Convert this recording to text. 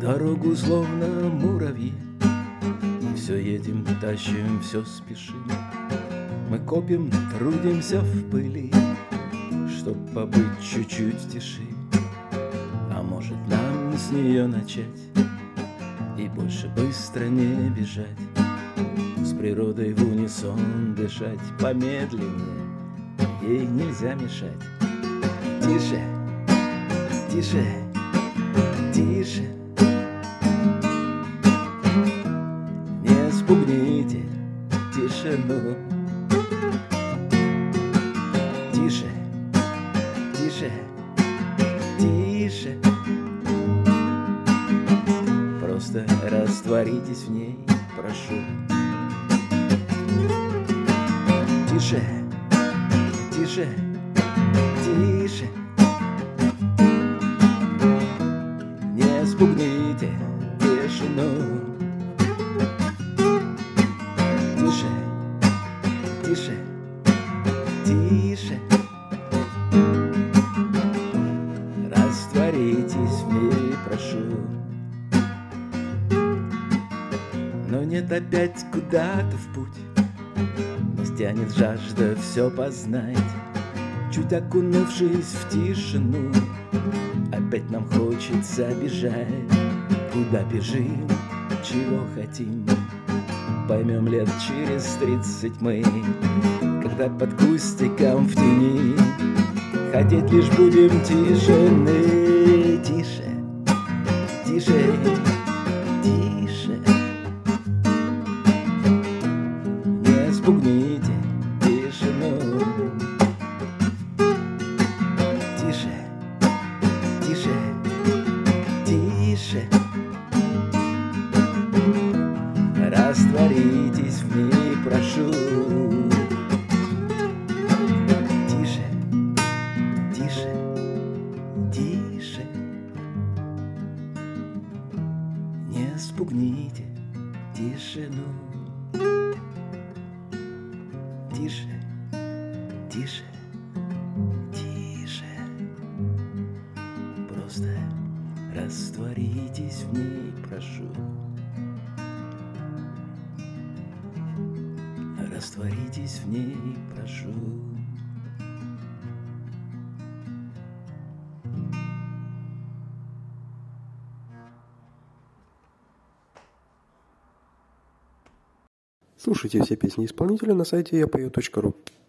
дорогу словно муравьи. Все едем, тащим, все спешим. Мы копим, трудимся в пыли, чтоб побыть чуть-чуть тише. А может нам с нее начать и больше быстро не бежать, с природой в унисон дышать помедленнее, ей нельзя мешать. Тише, тише, тише, не спугните тишину. Тише, тише, тише, просто растворитесь в ней, прошу. Тише, тише, тише, не спугните тишину. Тише, тише, тише, растворитесь в ней, прошу. Но нет, опять куда-то в путь нас тянет жажда все познать. Чуть окунувшись в тишину, опять нам хочется бежать. Куда бежим, чего хотим, поймем лет через 30 мы, когда под кустиком в тени хотеть лишь будем тишины. Тише, тише, тише, не спугните тишину. Тише, тише, тише, растворитесь в ней, прошу. Тише, тише, тише, не спугните тишину. Тише, тише, тише, просто растворитесь в ней, прошу. Растворитесь в ней, прошу. Слушайте все песни исполнителя на сайте yapeo.ru.